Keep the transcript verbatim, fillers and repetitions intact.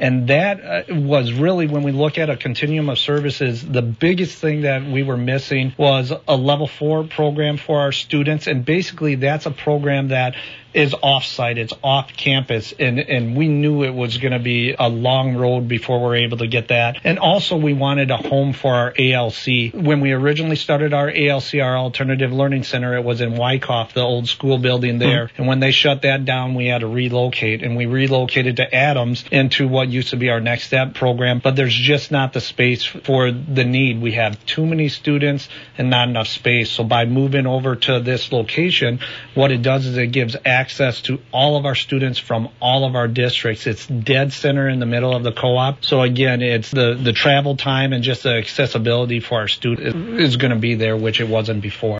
And that uh, was really, when we look at a continuum of services, the biggest thing that we were missing was a level four program for our students. And basically that's a program that is off-site, it's off-campus, and, and we knew it was going to be a long road before we were able to get that. And also we wanted a home for our A L C. When we originally started our A L C, our Alternative Learning Center, it was in Wyckoff, the old school building there. Mm-hmm. And when they shut that down, we had to relocate, and we relocated to Adams into what used to be our Next Step program. But there's just not the space for the need. We have too many students and not enough space. So by moving over to this location, what it does is it gives access access to all of our students from all of our districts. It's dead center in the middle of the co-op. So again, it's the, the travel time and just the accessibility for our students is going to be there, which it wasn't before.